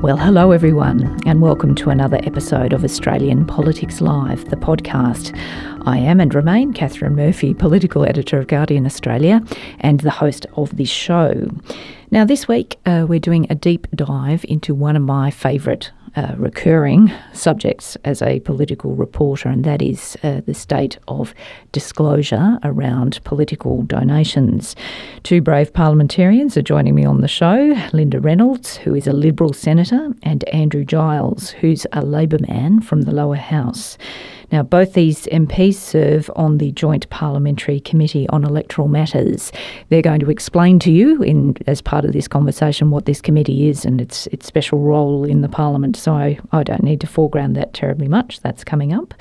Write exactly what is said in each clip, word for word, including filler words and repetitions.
Well, hello everyone, and welcome to another episode of Australian Politics Live, the podcast. I am and remain Catherine Murphy, political editor of Guardian Australia and the host of this show. Now, this week uh, we're doing a deep dive into one of my favourite uh, recurring subjects as a political reporter, and that is uh, the state of disclosure around political donations. Two brave parliamentarians are joining me on the show, Linda Reynolds, who is a Liberal senator, and Andrew Giles, who's a Labor man from the lower house. Now, both these M Ps serve on the Joint Parliamentary Committee on Electoral Matters. They're going to explain to you, in as part of this conversation, what this committee is and its its special role in the Parliament, so I, I don't need to foreground that terribly much. That's coming up.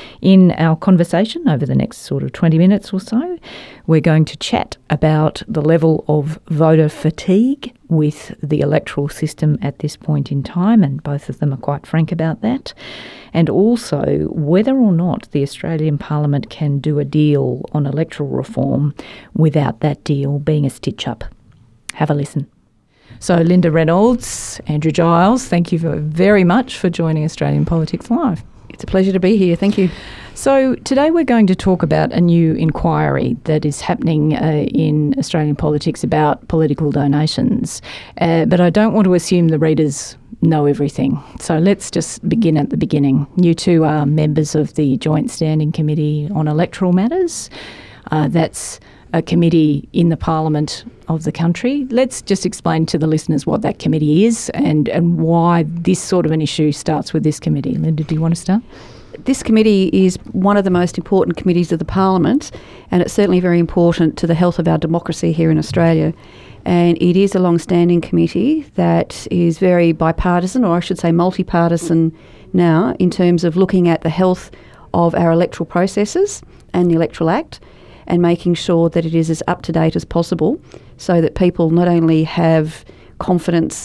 In our conversation over the next sort of twenty minutes or so, we're going to chat about the level of voter fatigue with the electoral system at this point in time, and both of them are quite frank about that, and also whether or not the Australian Parliament can do a deal on electoral reform without that deal being a stitch-up. Have a listen. So, Linda Reynolds, Andrew Giles, thank you very much for joining Australian Politics Live. It's a pleasure to be here. Thank you. So today we're going to talk about a new inquiry that is happening uh, in Australian politics about political donations. Uh, but I don't want to assume the readers know everything. So let's just begin at the beginning. You two are members of the Joint Standing Committee on Electoral Matters. Uh, that's a committee in the Parliament of the country. Let's just explain to the listeners what that committee is and, and why this sort of an issue starts with this committee. Linda, do you want to start? This committee is one of the most important committees of the Parliament, and it's certainly very important to the health of our democracy here in Australia. And it is a long-standing committee that is very bipartisan, or I should say multi-partisan now, in terms of looking at the health of our electoral processes and the Electoral Act, and making sure that it is as up-to-date as possible so that people not only have confidence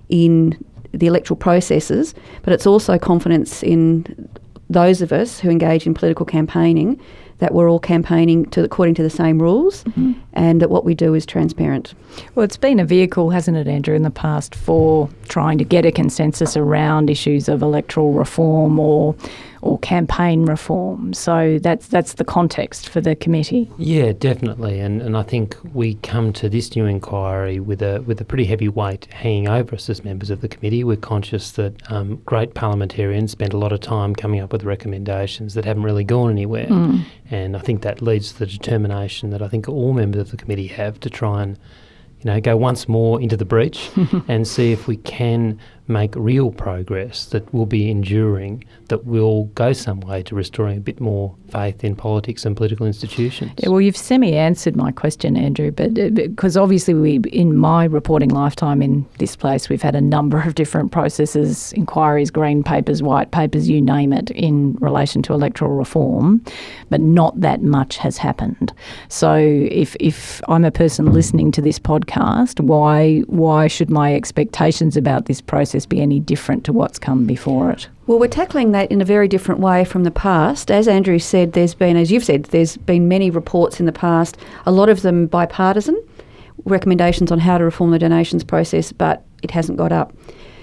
in the electoral processes, but it's also confidence in those of us who engage in political campaigning, that we're all campaigning to according to the same rules, mm-hmm. and that what we do is transparent. Well, it's been a vehicle, hasn't it, Andrew, in the past for trying to get a consensus around issues of electoral reform or or campaign reform. So that's that's the context for the committee. Yeah, definitely. And and I think we come to this new inquiry with a with a pretty heavy weight hanging over us as members of the committee. We're conscious that um, great parliamentarians spend a lot of time coming up with recommendations that haven't really gone anywhere. Mm. And I think that leads to the determination that I think all members of the committee have to try and, you know, go once more into the breach and see if we can make real progress that will be enduring, that will go some way to restoring a bit more faith in politics and political institutions. Yeah, well, you've semi-answered my question, Andrew, but because obviously we, in my reporting lifetime in this place, we've had a number of different processes, inquiries, green papers, white papers, you name it, in relation to electoral reform, but not that much has happened. So if if I'm a person listening to this podcast, why why should my expectations about this process be any different to what's come before it? Well, we're tackling that in a very different way from the past. As Andrew said, there's been, as you've said, there's been many reports in the past, a lot of them bipartisan, recommendations on how to reform the donations process, but it hasn't got up.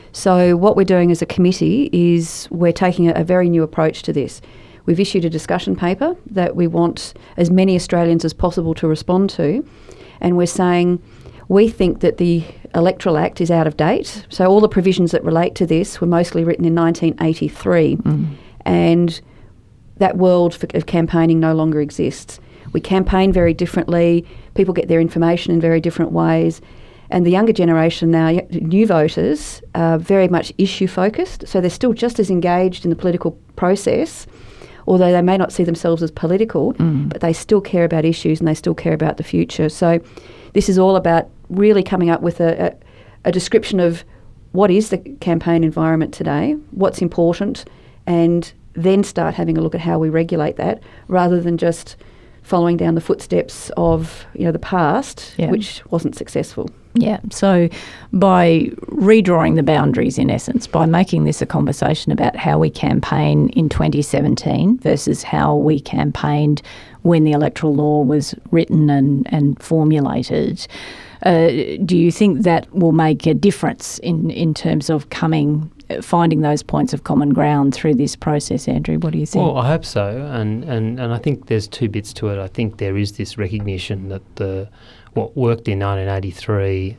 So what we're doing as a committee is we're taking a, a very new approach to this. We've issued a discussion paper that we want as many Australians as possible to respond to, and we're saying we think that the Electoral Act is out of date. So all the provisions that relate to this were mostly written in nineteen eighty-three, mm. and that world for, of campaigning no longer exists. We campaign very differently. People get their information in very different ways. And the younger generation now, new voters, are very much issue-focused. So they're still just as engaged in the political process, although they may not see themselves as political, mm. but they still care about issues and they still care about the future. So this is all about really coming up with a, a, a description of what is the campaign environment today, what's important, and then start having a look at how we regulate that, rather than just following down the footsteps of, you know, the past, yeah. which wasn't successful. Yeah, so by redrawing the boundaries, in essence, by making this a conversation about how we campaign in twenty seventeen versus how we campaigned when the electoral law was written and, and formulated, Uh, do you think that will make a difference in, in terms of coming, finding those points of common ground through this process, Andrew? What do you think? Well, I hope so, and, and, and I think there's two bits to it. I think there is this recognition that the what worked in nineteen eighty-three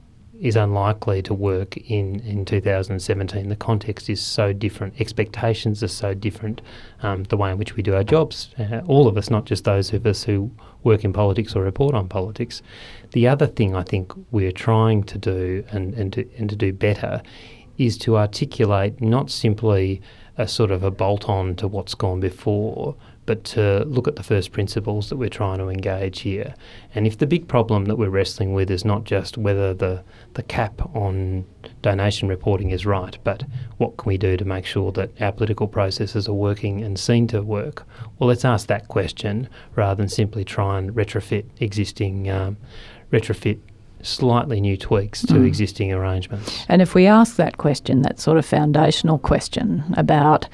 is unlikely to work in, in two thousand seventeen. The context is so different. Expectations are so different. Um, the way in which we do our jobs, uh, all of us, not just those of us who work in politics or report on politics. The other thing I think we're trying to do and, and, to, and to do better is to articulate not simply a sort of a bolt-on to what's gone before, but to look at the first principles that we're trying to engage here. And if the big problem that we're wrestling with is not just whether the, the cap on donation reporting is right, but what can we do to make sure that our political processes are working and seen to work, well, let's ask that question rather than simply try and retrofit existing, um, retrofit slightly new tweaks to mm. existing arrangements. And if we ask that question, that sort of foundational question about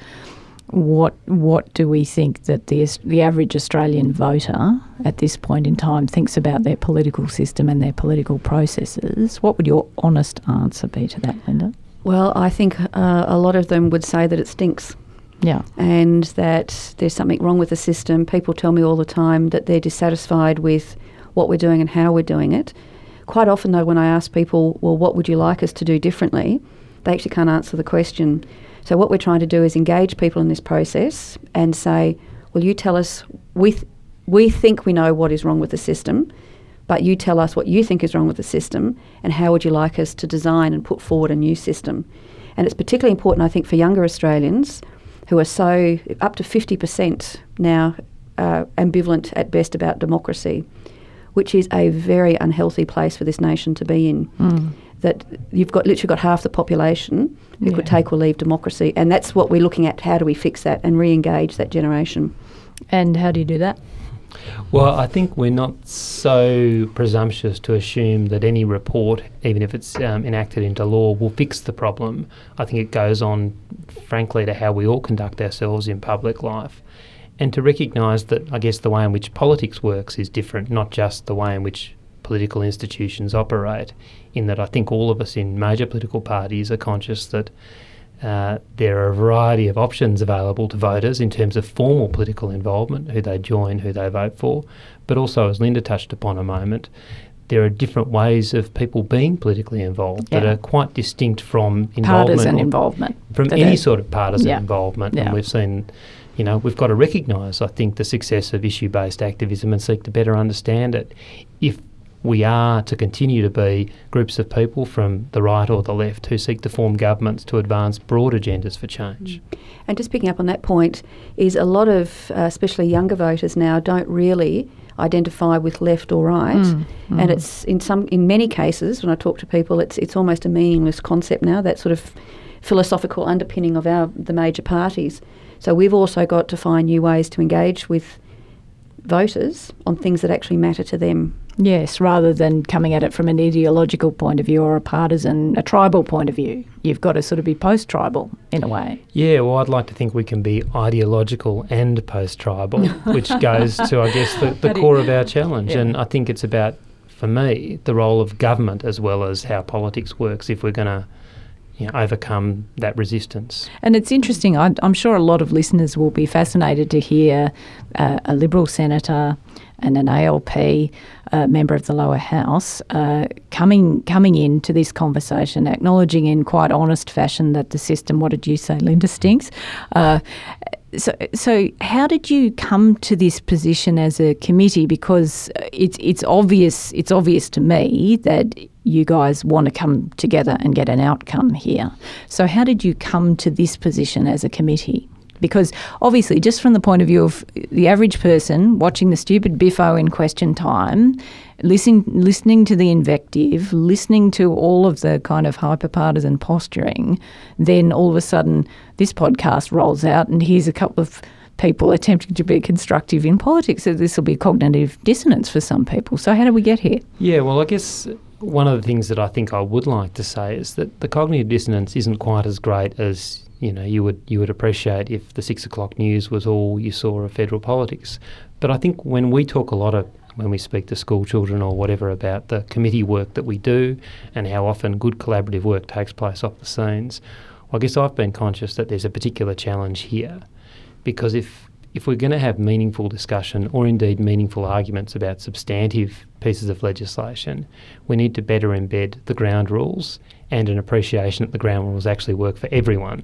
What what do we think that the the average Australian voter at this point in time thinks about their political system and their political processes? What would your honest answer be to that, Linda? Well, I think uh, a lot of them would say that it stinks. Yeah. And that there's something wrong with the system. People tell me all the time that they're dissatisfied with what we're doing and how we're doing it. Quite often, though, when I ask people, well, what would you like us to do differently, they actually can't answer the question. So what we're trying to do is engage people in this process and say, well, you tell us, we th- we think we know what is wrong with the system, but you tell us what you think is wrong with the system and how would you like us to design and put forward a new system. And it's particularly important, I think, for younger Australians who are so, up to fifty percent now, uh, ambivalent at best about democracy, which is a very unhealthy place for this nation to be in. Mm. That you've got literally got half the population who yeah. could take or leave democracy, and that's what we're looking at. How do we fix that and re-engage that generation? And how do you do that? Well, I think we're not so presumptuous to assume that any report, even if it's um, enacted into law, will fix the problem. I think it goes on, frankly, to how we all conduct ourselves in public life, and to recognise that, I guess, the way in which politics works is different, not just the way in which political institutions operate, in that I think all of us in major political parties are conscious that uh, there are a variety of options available to voters in terms of formal political involvement, who they join, who they vote for, but also, as Linda touched upon a moment, there are different ways of people being politically involved yeah. that are quite distinct from involvement. Partisan involvement. From any sort of partisan yeah. involvement. Yeah. And we've seen, you know, we've got to recognise, I think, the success of issue-based activism and seek to better understand it. If we are to continue to be groups of people from the right or the left who seek to form governments to advance broad agendas for change. And just picking up on that point is a lot of, uh, especially younger voters now, don't really identify with left or right, mm, mm. and it's in some, in many cases, when I talk to people, it's it's almost a meaningless concept now. That sort of philosophical underpinning of our the major parties. So we've also got to find new ways to engage with voters on things that actually matter to them. Yes, rather than coming at it from an ideological point of view or a partisan, a tribal point of view. You've got to sort of be post-tribal in a way. Yeah, well, I'd like to think we can be ideological and post-tribal, which goes to, I guess, the, the core of our challenge. Yeah. And I think it's about, for me, the role of government as well as how politics works if we're going to You know, overcome that resistance. And it's interesting, I'm, I'm sure a lot of listeners will be fascinated to hear uh, a Liberal senator and an A L P uh, member of the lower house uh, coming coming into this conversation, acknowledging in quite honest fashion that the system, what did you say, Linda, stinks? Uh, So, so how did you come to this position as a committee? Because it's it's obvious it's obvious to me that you guys want to come together and get an outcome here. So how did you come to this position as a committee? Because obviously, just from the point of view of the average person watching the stupid biffo in question time, listening listening to the invective, listening to all of the kind of hyper-partisan posturing, then all of a sudden this podcast rolls out and here's a couple of people attempting to be constructive in politics. So this will be cognitive dissonance for some people. So how did we get here? Yeah, well, I guess one of the things that I think I would like to say is that the cognitive dissonance isn't quite as great as you know, you would you would appreciate if the six o'clock news was all you saw of federal politics. But I think when we talk a lot of, when we speak to school children or whatever about the committee work that we do and how often good collaborative work takes place off the scenes. Well, I guess I've been conscious that there's a particular challenge here, because if if we're going to have meaningful discussion or indeed meaningful arguments about substantive pieces of legislation, we need to better embed the ground rules and an appreciation that the ground rules actually work for everyone.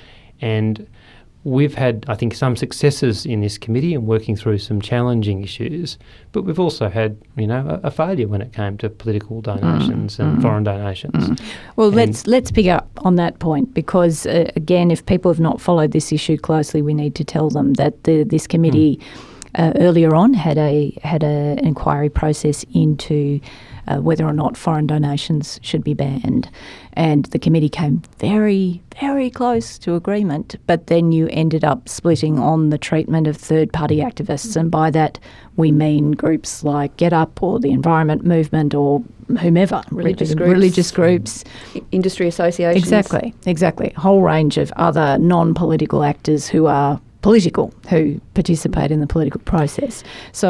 And we've had, I think, some successes in this committee in working through some challenging issues, but we've also had, you know, a, a failure when it came to political donations mm, and mm, foreign donations. Mm. Well, and let's let's pick up on that point, because uh, again, if people have not followed this issue closely, we need to tell them that the, this committee mm. uh, earlier on had a had a, an inquiry process into Uh, whether or not foreign donations should be banned. And the committee came very, very close to agreement, but then you ended up splitting on the treatment of third-party activists, and by that we mean groups like Get Up or the Environment Movement or whomever. Religious groups. Religious groups. Industry associations. Exactly, exactly. A whole range of other non-political actors who are political, who participate in the political process. So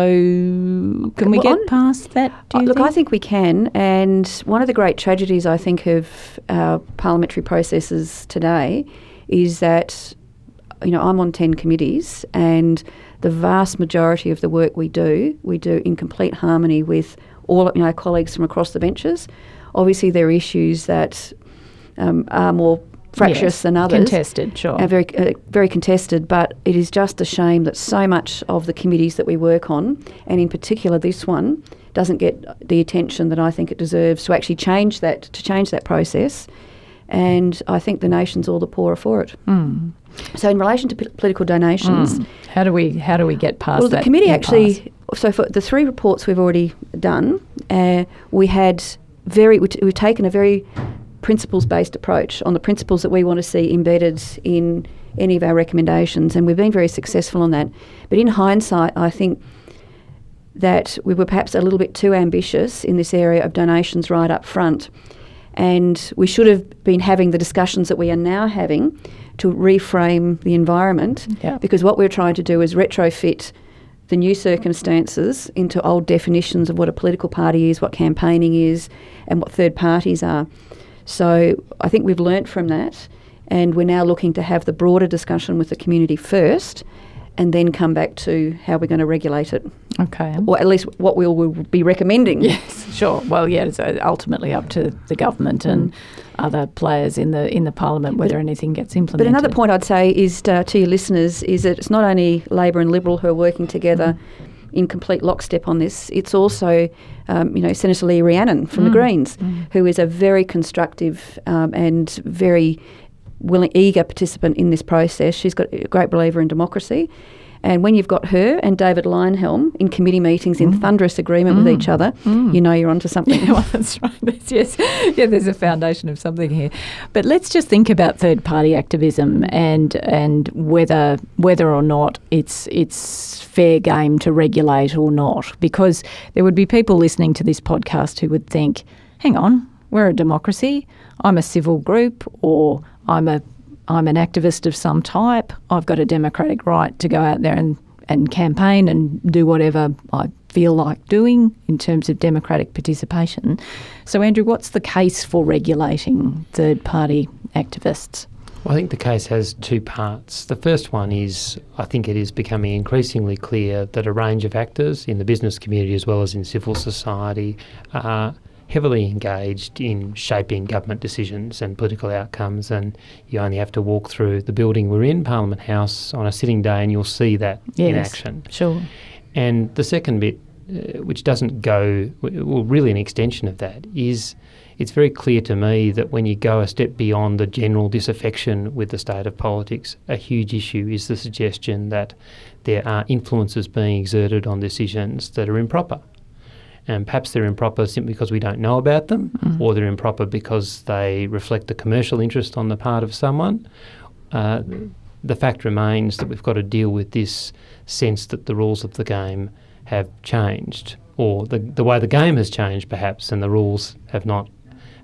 can we well, get past that, do you Look, think? I think we can. And one of the great tragedies, I think, of our parliamentary processes today is that, you know, I'm on ten committees, and the vast majority of the work we do, we do in complete harmony with all, you know, colleagues from across the benches. Obviously, there are issues that um, are more fractious yes, than others. Contested, sure. Uh, very, uh, very contested, but it is just a shame that so much of the committees that we work on, and in particular this one, doesn't get the attention that I think it deserves to actually change that, to change that process. And I think the nation's all the poorer for it. Mm. So in relation to p- political donations, mm. how do we how do we get past well, that? the committee actually. Pass? So for the three reports we've already done, uh, we had very we t- we've taken a very principles-based approach on the principles that we want to see embedded in any of our recommendations, and we've been very successful on that. But in hindsight, I think that we were perhaps a little bit too ambitious in this area of donations right up front, and we should have been having the discussions that we are now having to reframe the environment, yeah. because what we're trying to do is retrofit the new circumstances into old definitions of what a political party is, what campaigning is, and what third parties are. So I think we've learnt from that, and we're now looking to have the broader discussion with the community first, and then come back to how we're going to regulate it. Okay. Or at least what we'll, we'll be recommending. Yes, sure. Well, yeah, it's ultimately up to the government and mm. other players in the in the parliament whether but, anything gets implemented. But another point I'd say is to, to your listeners is that it's not only Labor and Liberal who are working together mm. in complete lockstep on this. It's also, um, you know, Senator Lee Rhiannon from mm. the Greens, mm. who is a very constructive um, and very willing, eager participant in this process. She's got a great believer in democracy. And when you've got her and David Lionhelm in committee meetings in mm. thunderous agreement mm. with each other, mm. you know you're onto something. Yeah, well, that's right. That's, yes, yeah, there's a foundation of something here. But let's just think about third-party activism and and whether whether or not it's it's fair game to regulate or not, because there would be people listening to this podcast who would think, hang on, we're a democracy, I'm a civil group, or I'm a I'm an activist of some type. I've got a democratic right to go out there and, and campaign and do whatever I feel like doing in terms of democratic participation. So, Andrew, what's the case for regulating third-party activists? Well, I think the case has two parts. The first one is, I think it is becoming increasingly clear that a range of actors in the business community as well as in civil society are heavily engaged in shaping government decisions and political outcomes, and you only have to walk through the building we're in, Parliament House, on a sitting day and you'll see that yes, in action. Sure. And the second bit, uh, which doesn't go, well, really an extension of that, is it's very clear to me that when you go a step beyond the general disaffection with the state of politics, a huge issue is the suggestion that there are influences being exerted on decisions that are improper. And perhaps they're improper simply because we don't know about them, mm. or they're improper because they reflect a commercial interest on the part of someone. Uh, the fact remains that we've got to deal with this sense that the rules of the game have changed, or the, the way the game has changed perhaps, and the rules have not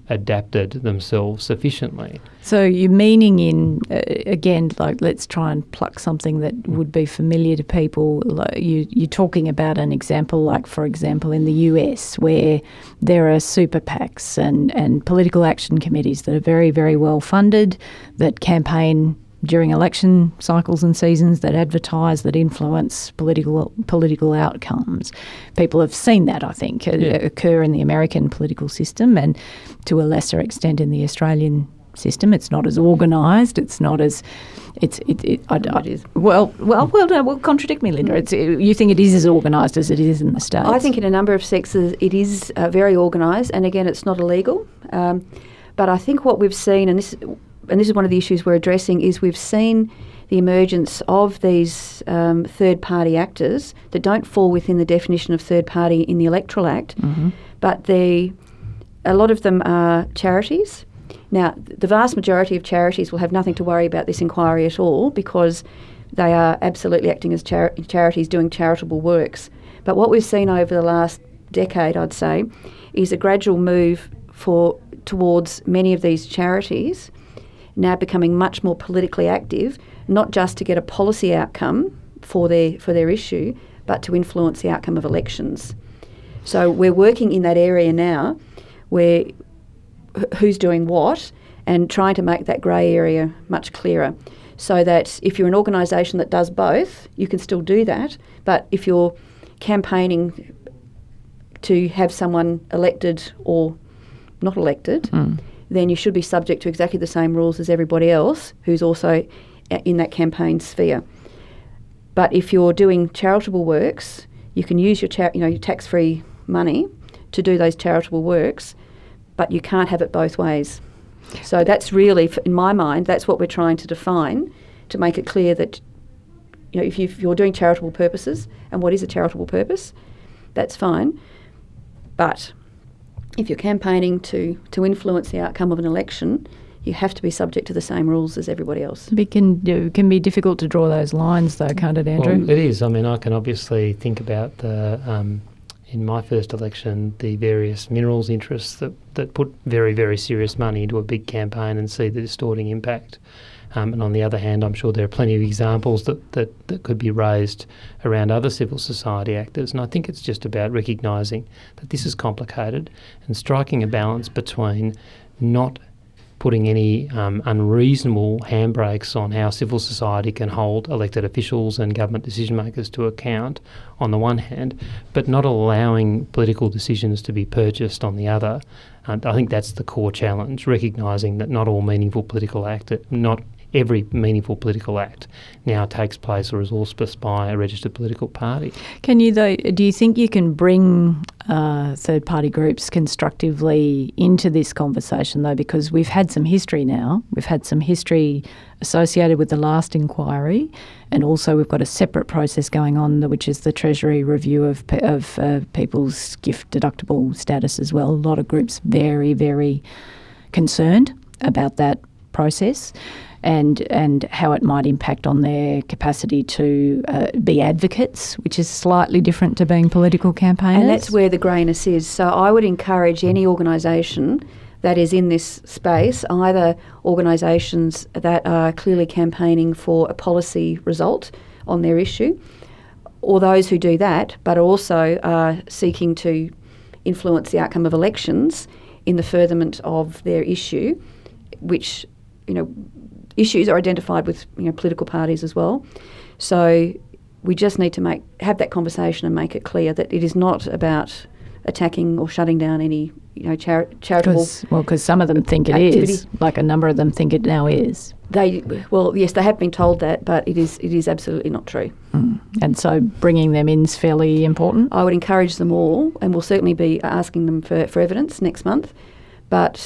adapted themselves sufficiently. So you're meaning in, uh, again, like let's try and pluck something that would be familiar to people. Like you, you're talking about an example like, for example, in the U S where there are super PACs and, and political action committees that are very, very well funded, that campaign during election cycles and seasons, that advertise, that influence political political outcomes. People have seen that, I think, yeah. occur in the American political system and to a lesser extent in the Australian system. It's not as organised. It's not as it's it. it, I, I, it is. Well, well, well, no, well, contradict me, Linda. It's you think it is as organised as it is in the States? I think in a number of sectors it is uh, very organised, and again, it's not illegal. Um, but I think what we've seen, and this. And this is one of the issues we're addressing, is we've seen the emergence of these um, third-party actors that don't fall within the definition of third-party in the Electoral Act, mm-hmm. but they, a lot of them are charities. Now, the vast majority of charities will have nothing to worry about this inquiry at all because they are absolutely acting as chari- charities doing charitable works. But what we've seen over the last decade, I'd say, is a gradual move for towards many of these charities now becoming much more politically active, not just to get a policy outcome for their for their issue, but to influence the outcome of elections. So we're working in that area now where wh- who's doing what and trying to make that grey area much clearer so that if you're an organisation that does both, you can still do that, but if you're campaigning to have someone elected or not elected, mm. then you should be subject to exactly the same rules as everybody else who's also in that campaign sphere. But if you're doing charitable works, you can use your char- you know your tax-free money to do those charitable works, but you can't have it both ways. So that's really, in my mind, that's what we're trying to define, to make it clear that you know if, you, if you're doing charitable purposes, and what is a charitable purpose, that's fine, but if you're campaigning to, to influence the outcome of an election, you have to be subject to the same rules as everybody else. It can, it can be difficult to draw those lines though, can't it, Andrew? Well, it is. I mean, I can obviously think about the, um, in my first election, the various minerals interests that, that put very, very serious money into a big campaign and see the distorting impact. Um, and on the other hand, I'm sure there are plenty of examples that, that, that could be raised around other civil society actors. And I think it's just about recognising that this is complicated and striking a balance between not putting any um, unreasonable handbrakes on how civil society can hold elected officials and government decision makers to account on the one hand, but not allowing political decisions to be purchased on the other. And I think that's the core challenge, recognising that not all meaningful political act, not every meaningful political act now takes place or is auspiced by a registered political party. Can you, though, do you think you can bring uh, third-party groups constructively into this conversation, though, because we've had some history now. We've had some history associated with the last inquiry, and also we've got a separate process going on, which is the Treasury review of, of uh, people's gift deductible status as well. A lot of groups very, very concerned about that process and and how it might impact on their capacity to uh, be advocates, which is slightly different to being political campaigners. And that's where the greyness is. So I would encourage any organisation that is in this space, either organisations that are clearly campaigning for a policy result on their issue, or those who do that but also are seeking to influence the outcome of elections in the furtherment of their issue, which, you know, issues are identified with, you know, political parties as well. So we just need to make have that conversation and make it clear that it is not about attacking or shutting down any, you know, chari- charitable. Cause, well, because some of them think it activity. is, like a number of them think it now is. They well, yes, they have been told that, but it is it is absolutely not true. Mm. And so bringing them in is fairly important. I would encourage them all, and we'll certainly be asking them for, for evidence next month, but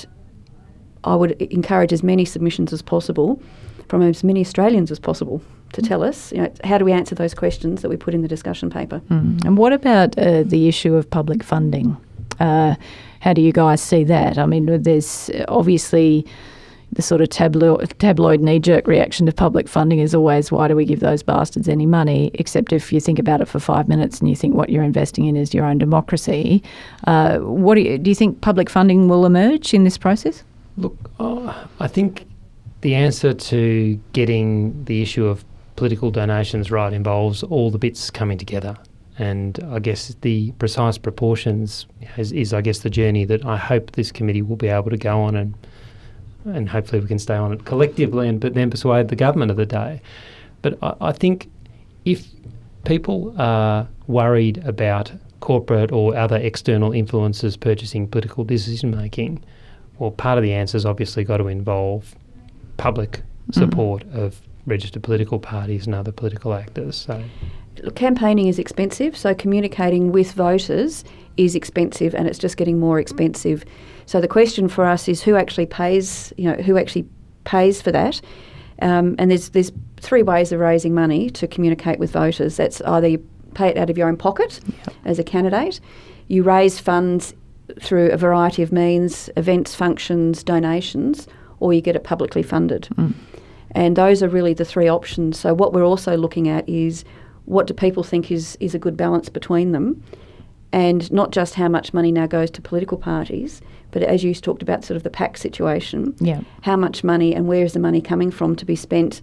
I would encourage as many submissions as possible from as many Australians as possible to tell us, you know, how do we answer those questions that we put in the discussion paper. Mm. And what about uh, the issue of public funding? Uh, how do you guys see that? I mean, there's obviously the sort of tabloid, tabloid knee-jerk reaction to public funding is always, why do we give those bastards any money? Except if you think about it for five minutes and you think what you're investing in is your own democracy. Uh, what do you, do you think public funding will emerge in this process? Look, uh, I think the answer to getting the issue of political donations right involves all the bits coming together. And I guess the precise proportions is, is, I guess, the journey that I hope this committee will be able to go on, and and hopefully we can stay on it collectively and but then persuade the government of the day. But I, I think if people are worried about corporate or other external influences purchasing political decision-making, well, part of the answer has obviously got to involve public support mm. of registered political parties and other political actors. So, Look, campaigning is expensive, so communicating with voters is expensive, and it's just getting more expensive. So the question for us is who actually pays, you know, who actually pays for that? Um, and there's there's three ways of raising money to communicate with voters. That's either you pay it out of your own pocket yep. as a candidate, you raise funds through a variety of means, events, functions, donations, or you get it publicly funded. Mm. And those are really the three options. So what we're also looking at is what do people think is, is a good balance between them, and not just how much money now goes to political parties, but as you talked about sort of the PAC situation, yeah. how much money and where is the money coming from to be spent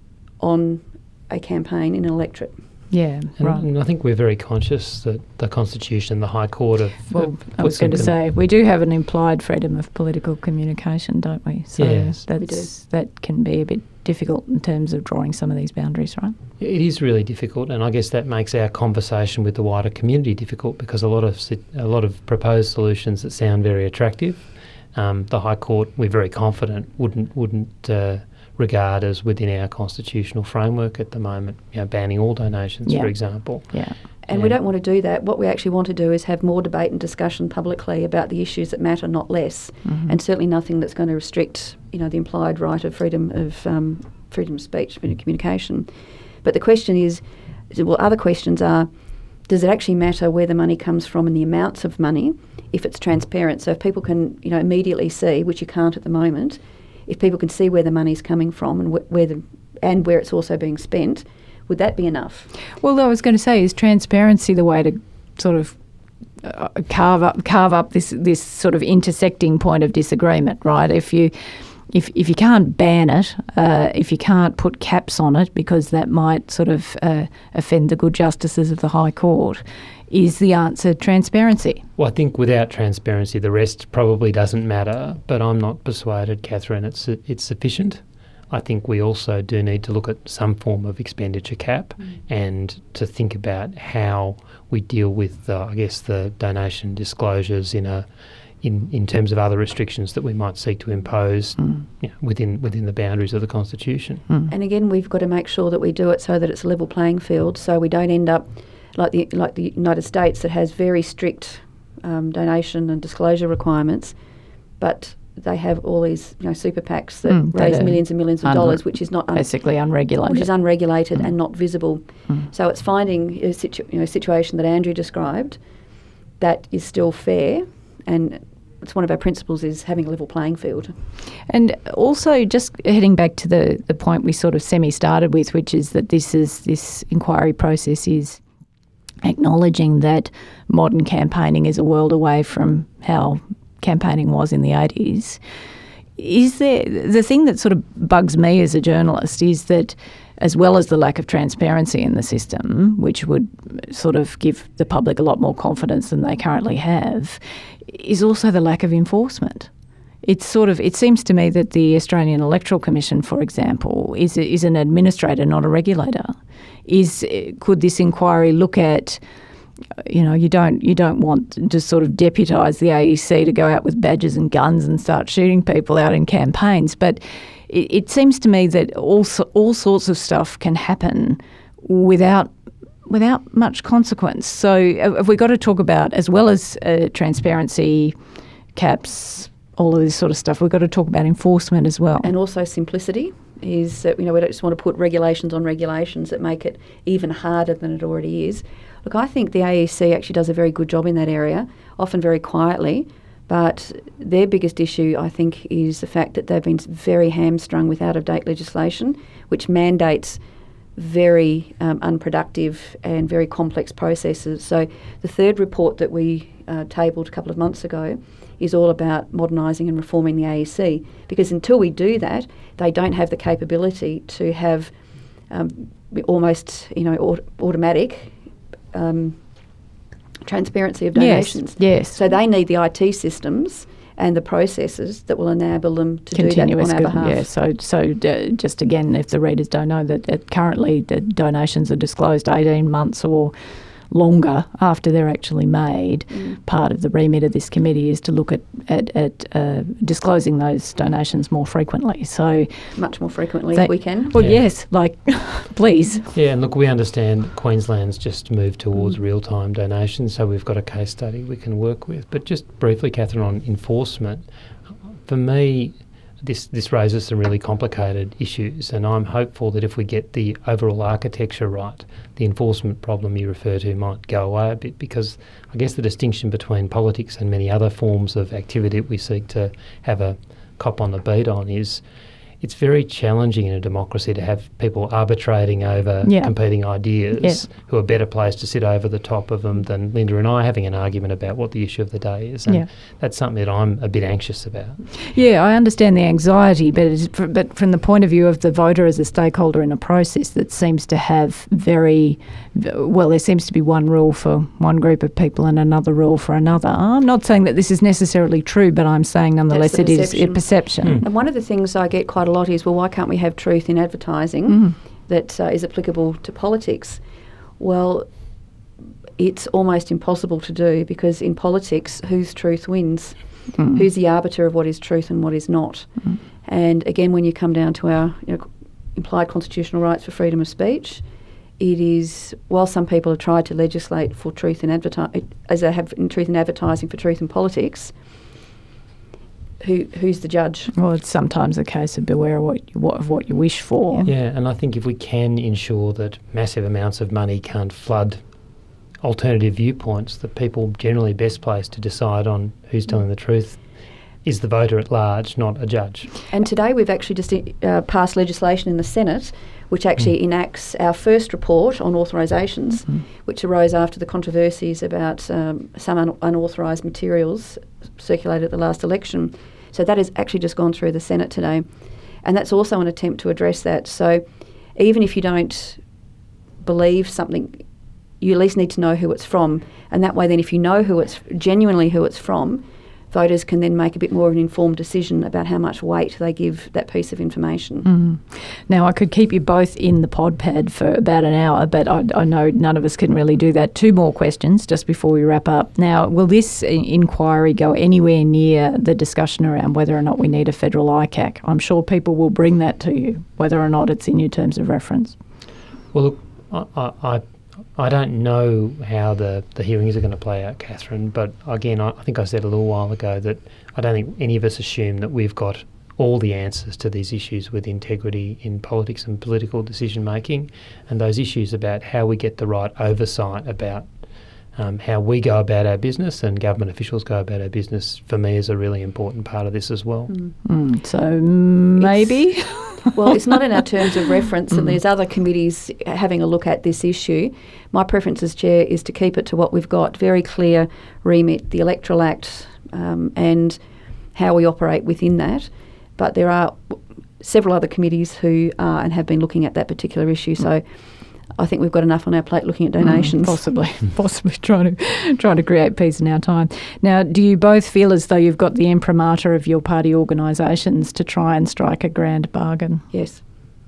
on a campaign in an electorate. Yeah, and, right. And I think we're very conscious that the Constitution, the High Court have... Well, I was going to say, we do have an implied freedom of political communication, don't we? So yes, that's, we do. That can be a bit difficult in terms of drawing some of these boundaries, right? It is really difficult, and I guess that makes our conversation with the wider community difficult, because a lot of a lot of proposed solutions that sound very attractive, um, the High Court, we're very confident, wouldn't wouldn't uh, regard as within our constitutional framework at the moment. You know, banning all donations, yeah. for example. Yeah. And we don't want to do that. What we actually want to do is have more debate and discussion publicly about the issues that matter, not less, mm-hmm. and certainly nothing that's going to restrict, you know, the implied right of freedom of um, freedom of speech, freedom of communication. But the question is, well, other questions are, does it actually matter where the money comes from and the amounts of money if it's transparent? So if people can, you know, immediately see, which you can't at the moment, if people can see where the money's coming from and wh- where the and where it's also being spent, would that be enough? Well, I was going to say, is transparency the way to sort of uh, carve up carve up this this sort of intersecting point of disagreement, right? If you if if you can't ban it, uh, if you can't put caps on it because that might sort of uh, offend the good justices of the High Court, is the answer transparency? Well, I think without transparency, the rest probably doesn't matter. But I'm not persuaded, Catherine, it's it's sufficient. I think we also do need to look at some form of expenditure cap mm. and to think about how we deal with, uh, I guess, the donation disclosures in a in, in terms of other restrictions that we might seek to impose mm. you know, within within the boundaries of the Constitution. Mm. And again, we've got to make sure that we do it so that it's a level playing field, so we don't end up like the like the United States that has very strict um, donation and disclosure requirements, but they have all these, you know, super PACs that mm, raise that millions and millions of unre- dollars, which is not un- basically unregulated, which is unregulated mm. and not visible. Mm. So it's finding a situ- you know, situation that Andrew described that is still fair, and it's one of our principles is having a level playing field. And also, just heading back to the the point we sort of semi started with, which is that this is this inquiry process is acknowledging that modern campaigning is a world away from how campaigning was in the eighties. Is there the thing that sort of bugs me as a journalist is that, as well as the lack of transparency in the system, which would sort of give the public a lot more confidence than they currently have, is also the lack of enforcement. It's sort of it seems to me that the Australian Electoral Commission, for example, is a, is an administrator, not a regulator. Is could this inquiry look at, you know, you don't you don't want to sort of deputise the A E C to go out with badges and guns and start shooting people out in campaigns, but it, it seems to me that all all sorts of stuff can happen without without much consequence. So have we got to talk about, as well as uh, transparency, caps, all of this sort of stuff, we've got to talk about enforcement as well. And also simplicity is that, you know, we don't just want to put regulations on regulations that make it even harder than it already is. Look, I think the A E C actually does a very good job in that area, often very quietly, But their biggest issue, I think, is the fact that they've been very hamstrung with out-of-date legislation, which mandates very um, unproductive and very complex processes. So the third report that we uh, tabled a couple of months ago is all about modernising and reforming the A E C, because until we do that, they don't have the capability to have um, almost, you know, aut- automatic um, transparency of donations. Yes, yes. So they need the I T systems and the processes that will enable them to Continuous do that on our good, behalf. yeah. So, so uh, just again, if the readers don't know that uh, currently the donations are disclosed eighteen months or longer after they're actually made. Mm. Part of the remit of this committee is to look at at, at uh, disclosing those donations more frequently. So much more frequently they, if we can. Well, yeah. yes, like please. Yeah, and look, we understand Queensland's just moved towards mm. real-time donations, so we've got a case study we can work with. But just briefly, Catherine, on enforcement, for me, This this raises some really complicated issues, and I'm hopeful that if we get the overall architecture right, the enforcement problem you refer to might go away a bit, because I guess the distinction between politics and many other forms of activity we seek to have a cop on the beat on is it's very challenging in a democracy to have people arbitrating over yeah. competing ideas yeah. who are better placed to sit over the top of them than Linda and I having an argument about what the issue of the day is. And yeah. that's something that I'm a bit anxious about. Yeah, I understand the anxiety, but it's, but from the point of view of the voter as a stakeholder in a process that seems to have very, well, there seems to be one rule for one group of people and another rule for another. I'm not saying that this is necessarily true, but I'm saying nonetheless it is a perception. Mm. And one of the things I get quite a lot is, well, why can't we have truth in advertising mm. that uh, is applicable to politics? Well, it's almost impossible to do, because in politics, whose truth wins? Mm. Who's the arbiter of what is truth and what is not? Mm. And again, when you come down to our you know, implied constitutional rights for freedom of speech, it is, while some people have tried to legislate for truth in advertising, as they have in truth in advertising for truth in politics, Who who's the judge? Well, it's sometimes a case of beware of what you, what, of what you wish for. Yeah, and I think if we can ensure that massive amounts of money can't flood alternative viewpoints, that people generally best placed to decide on who's telling the truth is the voter at large, not a judge. And today we've actually just uh, passed legislation in the Senate which actually mm. enacts our first report on authorisations, mm. which arose after the controversies about um, some un- unauthorised materials circulated at the last election. So that has actually just gone through the Senate today. And that's also an attempt to address that. So even if you don't believe something, you at least need to know who it's from. And that way then if you know who it's genuinely who it's from, voters can then make a bit more of an informed decision about how much weight they give that piece of information. Mm. Now, I could keep you both in the pod pad for about an hour, but I, I know none of us can really do that. Two more questions just before we wrap up. Now, will this inquiry go anywhere near the discussion around whether or not we need a federal I C A C? I'm sure people will bring that to you, whether or not it's in your terms of reference. Well, look, I... I I don't know how the, the hearings are going to play out, Catherine, but again, I, I think I said a little while ago that I don't think any of us assume that we've got all the answers to these issues with integrity in politics and political decision making, and those issues about how we get the right oversight about um, how we go about our business and government officials go about our business, for me, is a really important part of this as well. Mm. Mm, so maybe... Well, it's not in our terms of reference, and mm. there's other committees having a look at this issue. My preference as chair is to keep it to what we've got, very clear remit, the Electoral Act, um, and how we operate within that. But there are several other committees who are and have been looking at that particular issue. So I think we've got enough on our plate looking at donations. Mm, possibly, possibly trying to trying to create peace in our time. Now, do you both feel as though you've got the imprimatur of your party organisations to try and strike a grand bargain? Yes.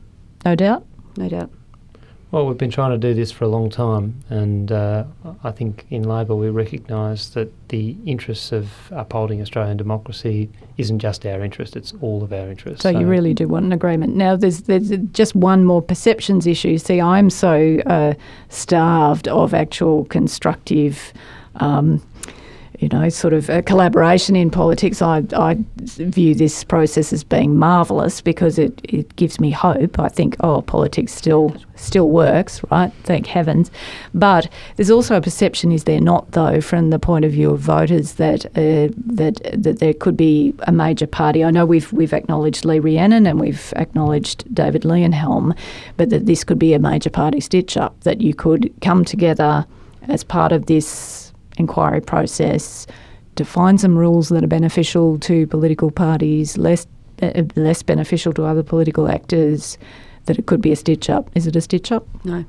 No doubt? No doubt. Well, we've been trying to do this for a long time, and uh, I think in Labor we recognise that the interests of upholding Australian democracy isn't just our interest, it's all of our interests. So, so you really do want an agreement. Now, there's there's just one more perceptions issue. See, I'm so uh, starved of actual constructive um, you know, sort of a collaboration in politics. I, I view this process as being marvellous because it, it gives me hope. I think, oh, politics still still works, right? Thank heavens. But there's also a perception, is there not, though, from the point of view of voters, that uh, that that there could be a major party. I know we've we've acknowledged Lee Rhiannon and we've acknowledged David Leyonhjelm, but that this could be a major party stitch-up, that you could come together as part of this inquiry process, define some rules that are beneficial to political parties, less uh, less beneficial to other political actors, that it could be a stitch-up. Is it a stitch-up? No.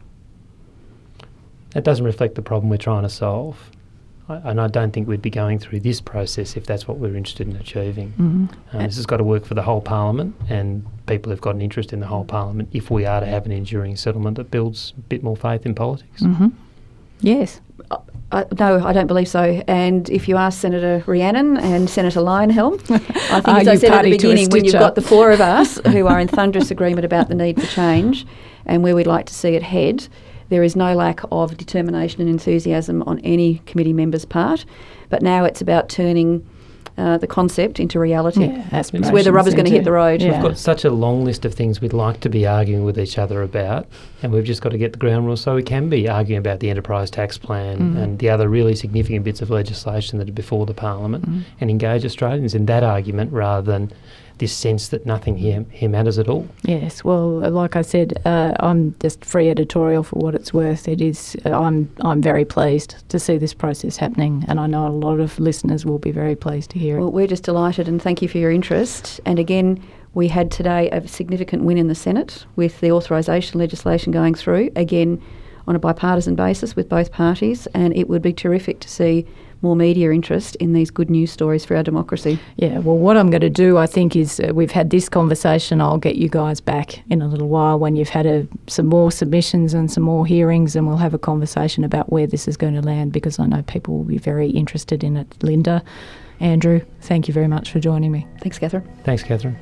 That doesn't reflect the problem we're trying to solve. I, and I don't think we'd be going through this process if that's what we're interested in achieving. Mm-hmm. Um, this has got to work for the whole Parliament, and people have got an interest in the whole Parliament if we are to have an enduring settlement that builds a bit more faith in politics. Mm-hmm. Yes. Uh, no, I don't believe so. And if you ask Senator Rhiannon and Senator Leyonhjelm, I think, as I said at the beginning, when you've got the four of us who are in thunderous agreement about the need for change and where we'd like to see it head, there is no lack of determination and enthusiasm on any committee member's part. But now it's about turning uh, the concept into reality. Yeah, it's where the rubber's going to hit the road. Yeah. We've got such a long list of things we'd like to be arguing with each other about, and we've just got to get the ground rules so we can be arguing about the enterprise tax plan mm. and the other really significant bits of legislation that are before the Parliament mm. and engage Australians in that argument rather than this sense that nothing here, here matters at all. Yes, well, like I said, uh, I'm just free editorial for what it's worth. It is. Uh, I'm I'm very pleased to see this process happening, and I know a lot of listeners will be very pleased to hear it. Well, we're just delighted, and thank you for your interest. And again, we had today a significant win in the Senate with the authorisation legislation going through, again on a bipartisan basis with both parties, and it would be terrific to see more media interest in these good news stories for our democracy. Yeah, well, what I'm going to do, I think, is uh, we've had this conversation. I'll get you guys back in a little while when you've had a, some more submissions and some more hearings, and we'll have a conversation about where this is going to land, because I know people will be very interested in it. Linda, Andrew, thank you very much for joining me. Thanks, Catherine. Thanks, Catherine.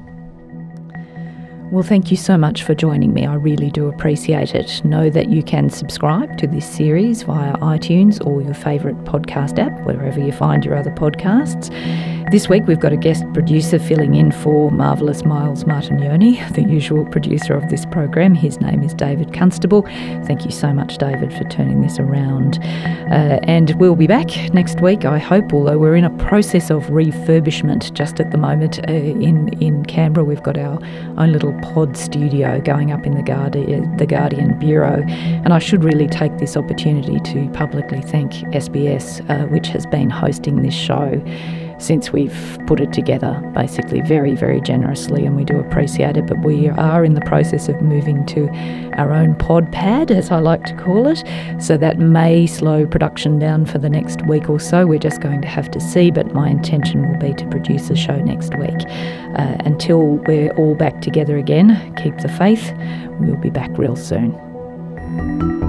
Well, thank you so much for joining me. I really do appreciate it. Know that you can subscribe to this series via iTunes or your favourite podcast app, wherever you find your other podcasts. This week we've got a guest producer filling in for Marvellous Miles Martignoni, the usual producer of this program. His name is David Constable. Thank you so much, David, for turning this around. Uh, and we'll be back next week, I hope, although we're in a process of refurbishment just at the moment. Uh, in, in Canberra, we've got our own little pod studio going up in the Guardian, the Guardian Bureau. And I should really take this opportunity to publicly thank S B S, uh, which has been hosting this show since we've put it together, basically very, very generously, and we do appreciate it. But we are in the process of moving to our own pod pad, as I like to call it, so that may slow production down for the next week or so. We're just going to have to see, but my intention will be to produce a show next week. Uh, until we're all back together again, keep the faith. We'll be back real soon.